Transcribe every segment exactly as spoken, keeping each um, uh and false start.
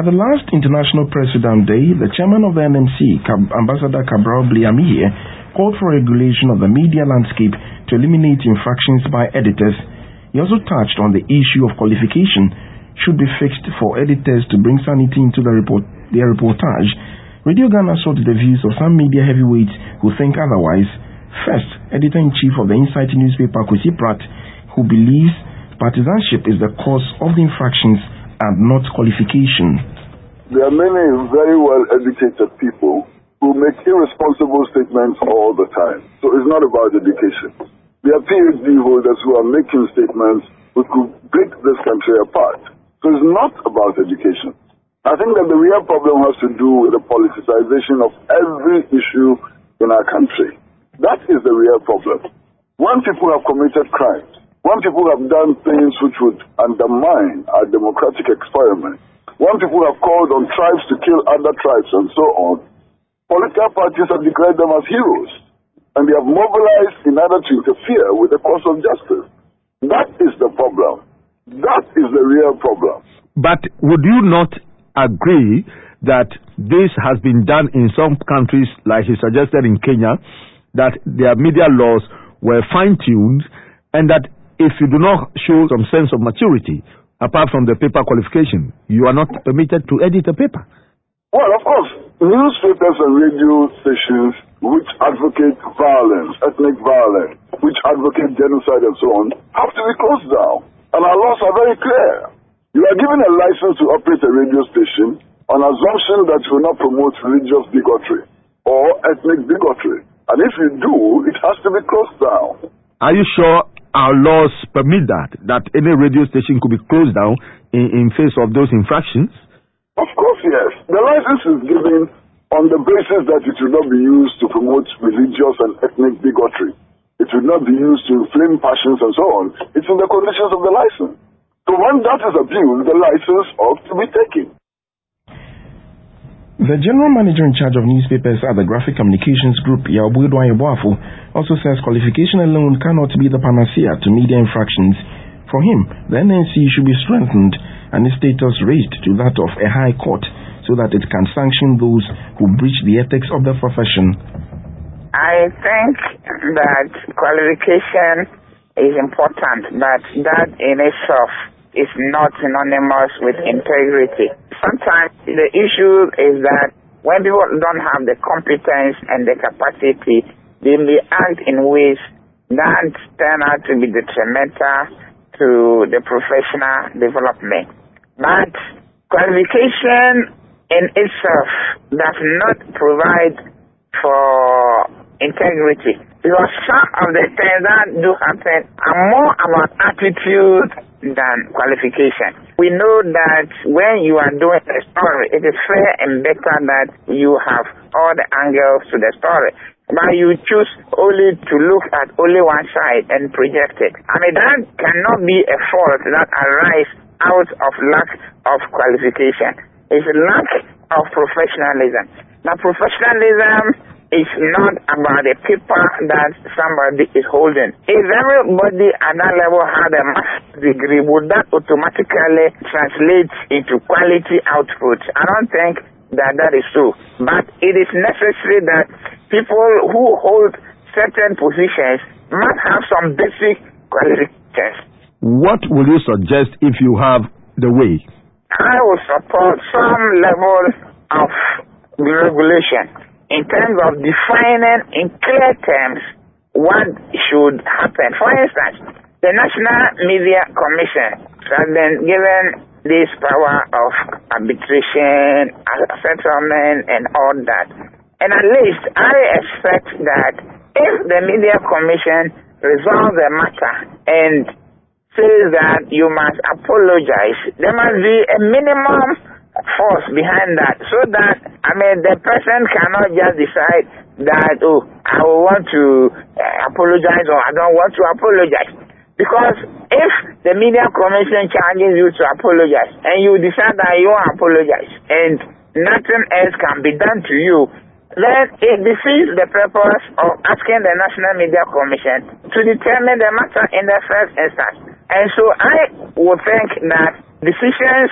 At the last International President Day, the chairman of the N M C, Ambassador Cabral Bliamie, called for regulation of the media landscape to eliminate infractions by editors. He also touched on the issue of qualification should be fixed for editors to bring sanity into the report, their reportage. Radio Ghana sought the views of some media heavyweights who think otherwise. First, Editor-in-Chief of the Insight newspaper, Kwesi Pratt, who believes partisanship is the cause of the infractions and not qualification. There are many very well-educated people who make irresponsible statements all the time. So it's not about education. There are PhD holders who are making statements which could break this country apart. So it's not about education. I think that the real problem has to do with the politicization of every issue in our country. That is the real problem. When people have committed crimes, when people have done things which would undermine our democratic experiment, when people have called on tribes to kill other tribes and so on, political parties have declared them as heroes, and they have mobilized in order to interfere with the cause of justice. That is the problem. That is the real problem. But would you not agree that this has been done in some countries, like he suggested in Kenya, that their media laws were fine-tuned, and that if you do not show some sense of maturity, apart from the paper qualification, you are not permitted to edit a paper? Well, of course, newspapers and radio stations which advocate violence, ethnic violence, which advocate genocide and so on, have to be closed down. And our laws are very clear. You are given a license to operate a radio station on assumption that you will not promote religious bigotry or ethnic bigotry. And if you do, it has to be closed down. Are you sure our laws permit that, that any radio station could be closed down in, in face of those infractions? Of course, yes. The license is given on the basis that it will not be used to promote religious and ethnic bigotry. It will not be used to inflame passions and so on. It's in the conditions of the license. So when that is abused, the license ought to be taken. The general manager in charge of newspapers at the Graphic Communications Group, Yaobuedwa Yeboafo, also says qualification alone cannot be the panacea to media infractions. For him, the N N C should be strengthened and its status raised to that of a high court so that it can sanction those who breach the ethics of the profession. I think that qualification is important, but that in itself is not synonymous with integrity. Sometimes the issue is that when people don't have the competence and the capacity, they may act in ways that turn out to be detrimental to the professional development. But qualification in itself does not provide for integrity, because some of the things that do happen are more about attitude than qualification. We know that when you are doing a story, it is fair and better that you have all the angles to the story. But you choose only to look at only one side and project it. I mean, that cannot be a fault that arises out of lack of qualification. It's a lack of professionalism. Now, professionalism is not about the paper that somebody is holding. If everybody at that level had a master's degree, would that automatically translate into quality output? I don't think that that is so. But it is necessary that people who hold certain positions must have some basic qualifications. What will you suggest if you have the way? I will support some level of regulation in terms of defining in clear terms what should happen. For instance, the National Media Commission has been given this power of arbitration, settlement, and all that. And at least I expect that if the Media Commission resolves the matter and says that you must apologize, there must be a minimum force behind that, so that, I mean, the person cannot just decide that, oh, I will want to uh, apologize or I don't want to apologize. Because if the Media Commission charges you to apologize and you decide that you won't apologize and nothing else can be done to you, then it defeats the purpose of asking the National Media Commission to determine the matter in the first instance. And so I would think that decisions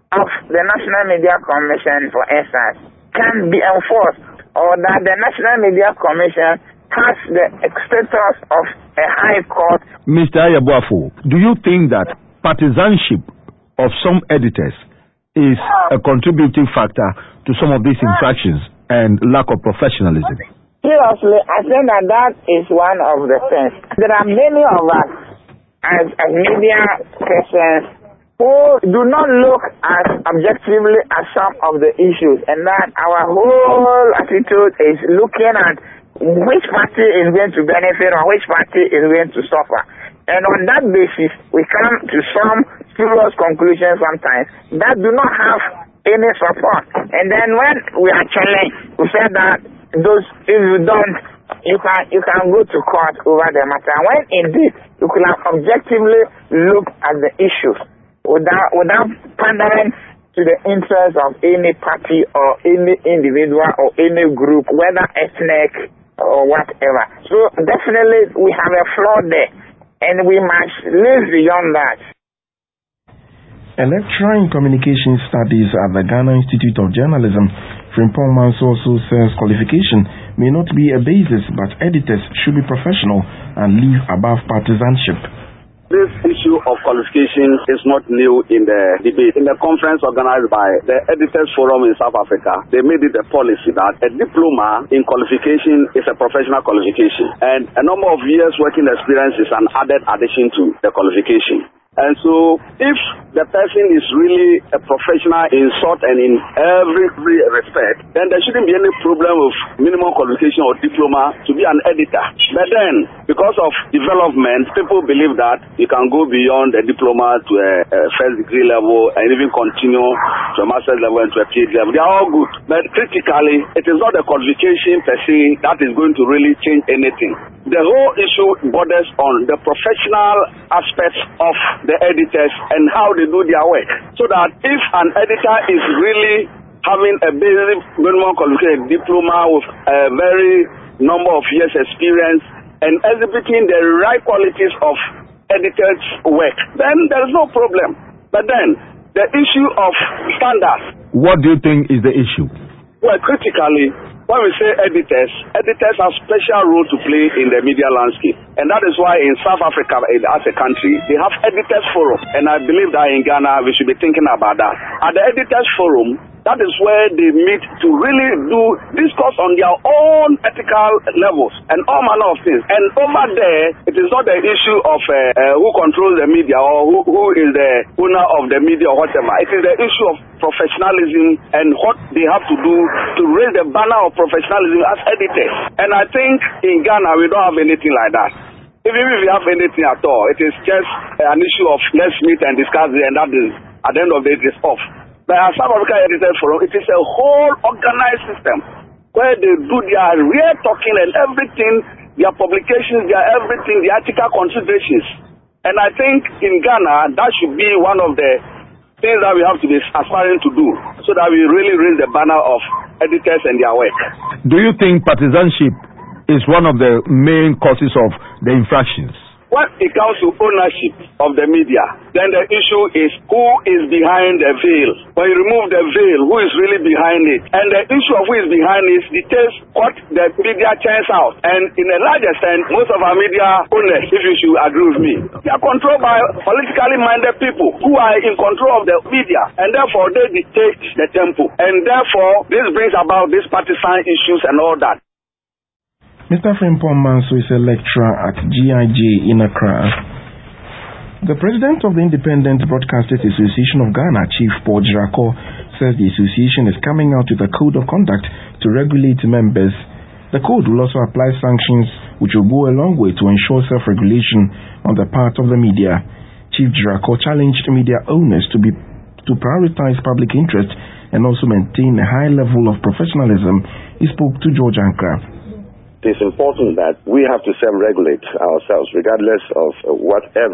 of the National Media Commission, for instance, can be enforced, or that the National Media Commission has the status of a high court. Mister Ayabuafo, do you think that partisanship of some editors is a contributing factor to some of these infractions and lack of professionalism? Seriously, I think that that is one of the things. There are many of us as, as media persons who do not look as objectively at some of the issues, and that our whole attitude is looking at which party is going to benefit or which party is going to suffer. And on that basis, we come to some serious conclusions sometimes that do not have any support. And then when we are challenged, we say that those, if you don't, you can you can go to court over the matter. When indeed you could have objectively looked at the issues without without pandering to the interests of any party or any individual or any group, whether ethnic or whatever. So definitely we have a flaw there, and we must live beyond that. A lecturer in communication studies at the Ghana Institute of Journalism, Frimpong Manso, also says qualification may not be a basis, but editors should be professional and live above partisanship. This issue of qualification is not new in the debate. In the conference organized by the Editors Forum in South Africa, they made it a policy that a diploma in qualification is a professional qualification, and a number of years working experience is an added addition to the qualification. And so, if the person is really a professional in sort and in every respect, then there shouldn't be any problem with minimum qualification or diploma to be an editor. But then, because of development, people believe that you can go beyond a diploma to a, a first degree level and even continue to a master's level and to a PhD level. They are all good. But critically, it is not the qualification per se that is going to really change anything. The whole issue borders on the professional aspects of the editors and how they do their work. So that if an editor is really having a basic minimum qualification diploma with a very number of years experience and exhibiting the right qualities of editors' work, then there is no problem. But then the issue of standards. What do you think is the issue? Well, critically, when we say editors, editors have special role to play in the media landscape. And that is why in South Africa, as a country, they have Editors Forum. And I believe that in Ghana, we should be thinking about that. At the Editors Forum, that is where they meet to really do discuss on their own ethical levels and all manner of things. And over there, it is not the issue of uh, uh, who controls the media or who, who is the owner of the media or whatever. It is the issue of professionalism and what they have to do to raise the banner of professionalism as editors. And I think in Ghana, we don't have anything like that. Even if we have anything at all, it is just an issue of let's meet and discuss it, and that is, at the end of the day, it is off. But as South Africa Editors Forum, it is a whole organized system where they do their real talking and everything, their publications, their everything, their ethical considerations. And I think in Ghana, that should be one of the things that we have to be aspiring to do so that we really raise the banner of editors and their work. Do you think partisanship is one of the main causes of the infractions? When it comes to ownership of the media, then the issue is who is behind the veil. When you remove the veil, who is really behind it? And the issue of who is behind it dictates what the media churns out. And in a large extent, most of our media owners, if you should agree with me, they are controlled by politically minded people who are in control of the media. And therefore, they dictate the tempo. And therefore, this brings about these partisan issues and all that. Mister Frimpong Manso is a lecturer at G I J in Accra. The president of the Independent Broadcasters Association of Ghana, Chief Paul Jirako, says the association is coming out with a code of conduct to regulate members. The code will also apply sanctions which will go a long way to ensure self-regulation on the part of the media. Chief Jirako challenged media owners to be to prioritize public interest and also maintain a high level of professionalism. He spoke to George Ankra. It is important that we have to self-regulate ourselves regardless of whatever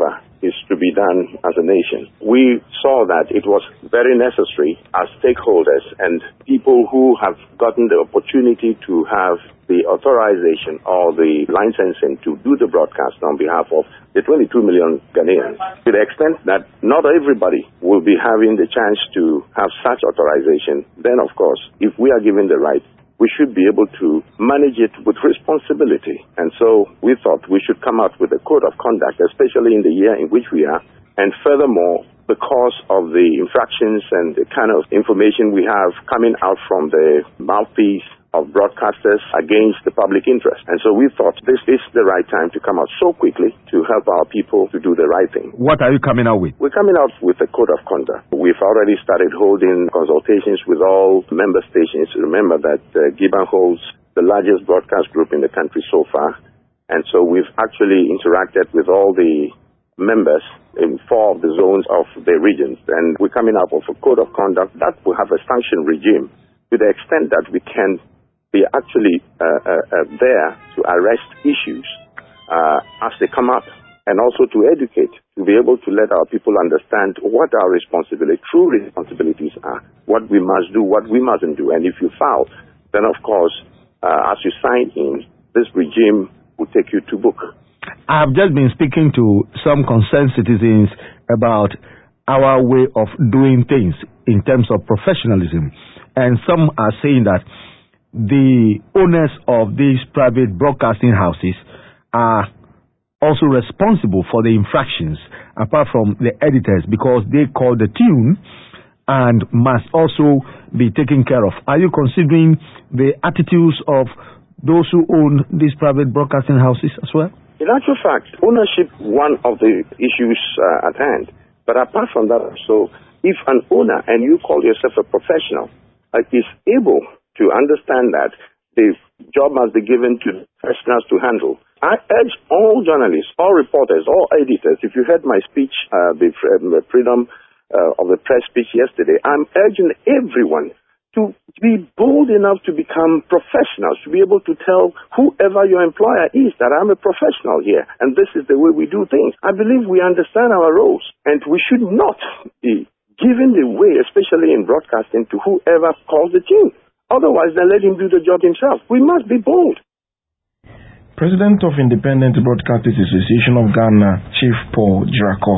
is to be done as a nation. We saw that it was very necessary as stakeholders and people who have gotten the opportunity to have the authorization or the licensing to do the broadcast on behalf of the twenty-two million Ghanaians, to the extent that not everybody will be having the chance to have such authorization. Then, of course, if we are given the right, we should be able to manage it with responsibility. And so we thought we should come out with a code of conduct, especially in the year in which we are. And furthermore, because of the infractions and the kind of information we have coming out from the mouthpiece of broadcasters against the public interest. And so we thought this is the right time to come out so quickly to help our people to do the right thing. What are you coming out with? We're coming out with a code of conduct. We've already started holding consultations with all member stations. Remember that uh, Gibbon holds the largest broadcast group in the country so far. And so we've actually interacted with all the members in four of the zones of the regions. And we're coming up with a code of conduct that will have a sanction regime to the extent that we can be actually uh, uh, uh, there to arrest issues uh, as they come up, and also to educate, to be able to let our people understand what our responsibility, true responsibilities are, what we must do, what we mustn't do. And if you foul, then of course, uh, as you sign in, this regime will take you to book. I've just been speaking to some concerned citizens about our way of doing things in terms of professionalism. And some are saying that the owners of these private broadcasting houses are also responsible for the infractions, apart from the editors, because they call the tune and must also be taken care of. Are you considering the attitudes of those who own these private broadcasting houses as well? In actual fact, ownership is one of the issues uh, at hand. But apart from that, so if an owner, and you call yourself a professional, uh, is able to understand that the job must be given to professionals to handle, I urge all journalists, all reporters, all editors, if you heard my speech, uh, the freedom uh, of the press speech yesterday, I'm urging everyone to be bold enough to become professionals, to be able to tell whoever your employer is that I'm a professional here, and this is the way we do things. I believe we understand our roles, and we should not be giving the way, especially in broadcasting, to whoever calls the tune. Otherwise, then let him do the job himself. We must be bold. President of Independent Broadcasters Association of Ghana, Chief Paul Jirako.